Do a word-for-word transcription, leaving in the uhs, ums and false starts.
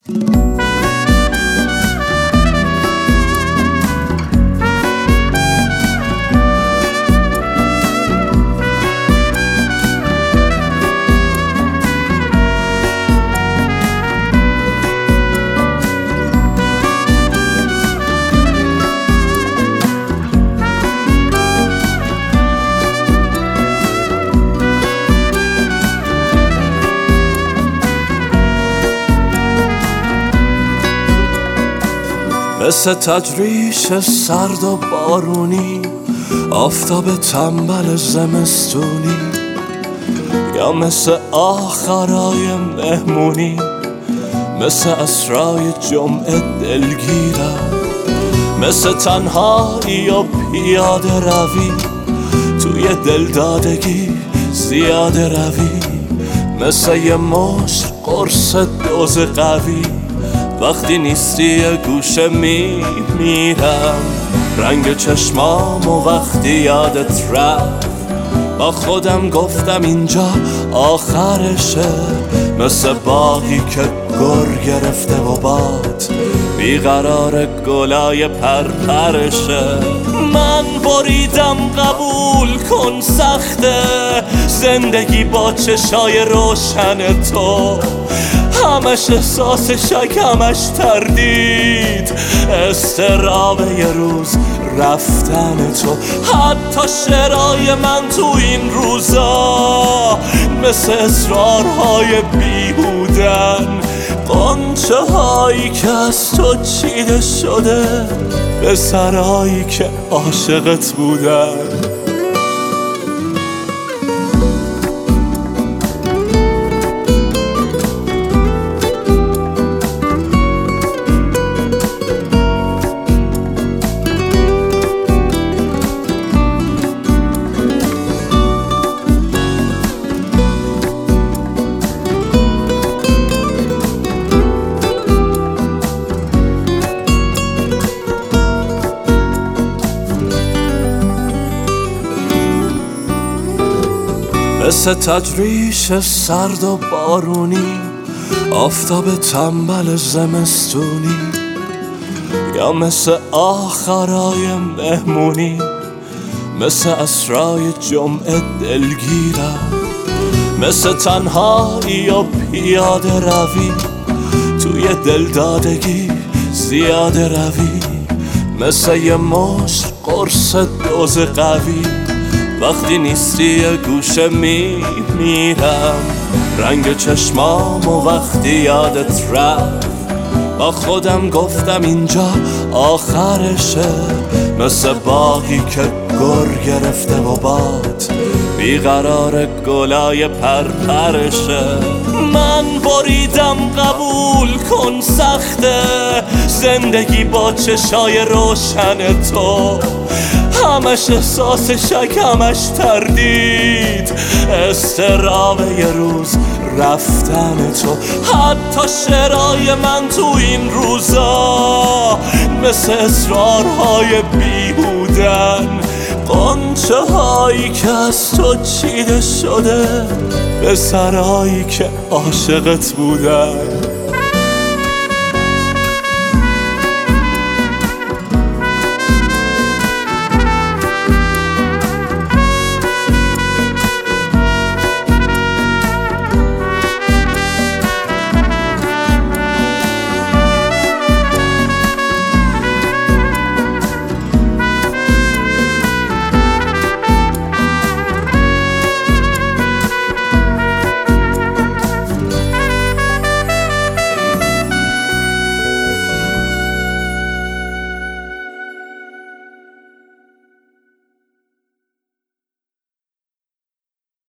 مثل تجریش سرد و بارونی، آفتاب تنبل زمستونی، یا مثل آخرای مهمونی، مثل عصرای جمعه دلگیرم، مثل تنهایی و پیاده روی توی دلدادگی زیاده روی، مثل یه مشت قرص دوز قوی وقتی نیستی یه گوشه می میرم. رنگ چشمام و وقتی یادت رفت با خودم گفتم اینجا آخرشه، مثل باغی که گر گرفته و باد بیقرار گلای پرپرشه. من بریدم قبول کن سخته زندگی با چشای روشن تو، همش احساس شک همش تردید، استراب یه روز رفتن تو. حتی شعرهای من تو این روزا مثل اصرارهای بیهودن، قنچه هایی که از تو چیده شده به سرایی که عاشقت بودن. مثل تجریش سرد و بارونی، آفتاب تنبل زمستونی، یا مثل آخرای مهمونی، مثل عصرای جمعه دلگیرم، مثل تنهایی و پیاده روی توی دلدادگی زیاده روی، مثل یه مشت قرص دوز قوی وقتی نیستی یه گوشه می میرم. رنگ چشمام و وقتی یادت رفت با خودم گفتم اینجا آخرشه، مثل باغی که گر گرفته و باد بیقرار گلای پرپرشه. من بریدم قبول کن سخته زندگی با چشای روشن تو، همش احساس شک همش تردید، استراب یه روز رفتن تو. حتی شعرهای من تو این روزا مثل اصرارهای بیهودن، قنچه هایی که از تو چیده شده به سرایی که عاشقت بودن.